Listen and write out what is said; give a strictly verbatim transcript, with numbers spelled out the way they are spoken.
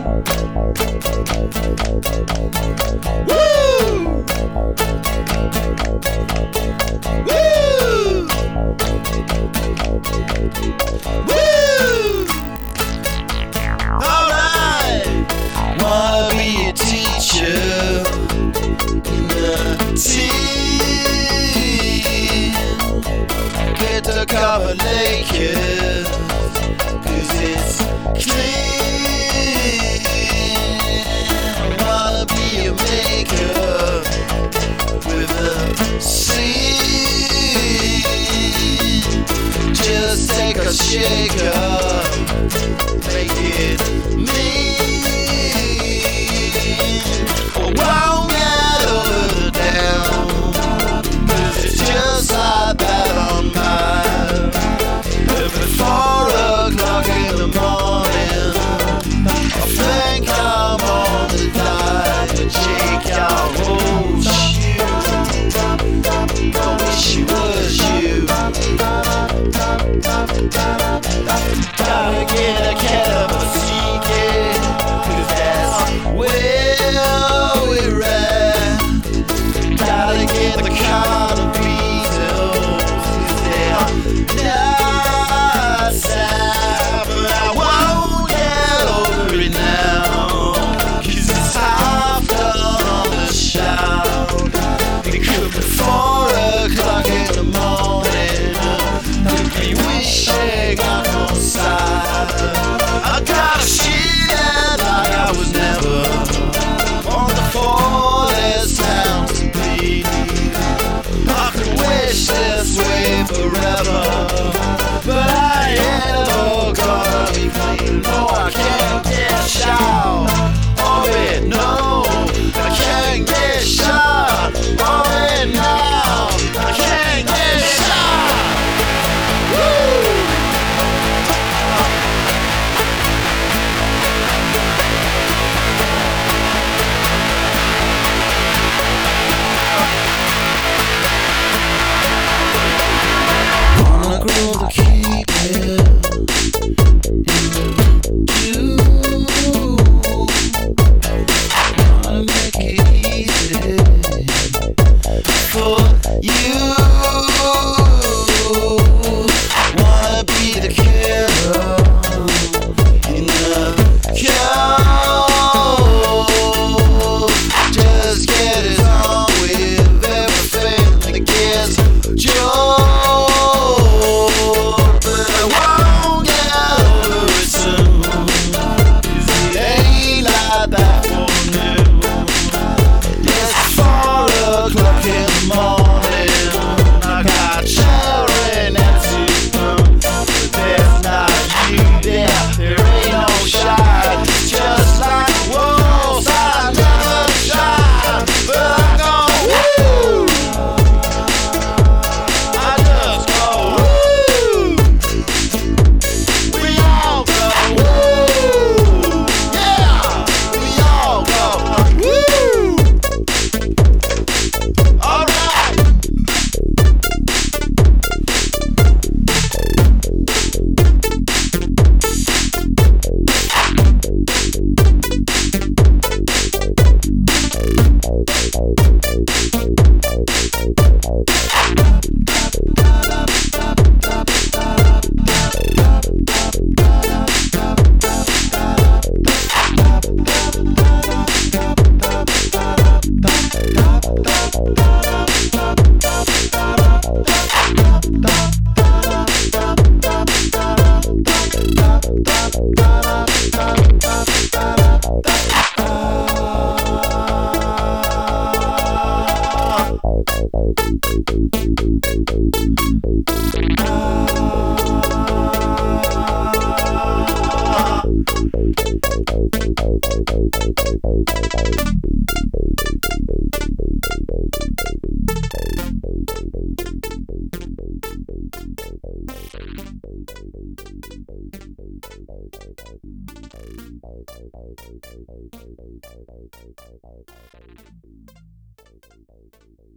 Cover naked, 'cause it's clean. I wanna be a maker with a scene. Just take a shaker, make it mean. Oh, won't get over the down, 'cause it's just like that on mine. Four o'clock in the morning, I think I'm on the die to shake your whole shoe. I wish it was you. Gotta get a cat of a secret, 'cause that's where we're at. Gotta get the car to Beatles, 'cause they're not. But I won't get over it now, 'cause it's half done on the shout. It could be four o'clock in the morning, could be wishing on no side. I gotta shit it like I was never on the farthest town to be. I could wish this way forever, but I ain't ever gonna be clean. No, I can't get shot of it. No, I can't get shot of it now. I can't get shot. Woo! Wanna grow the keep it. Thank you.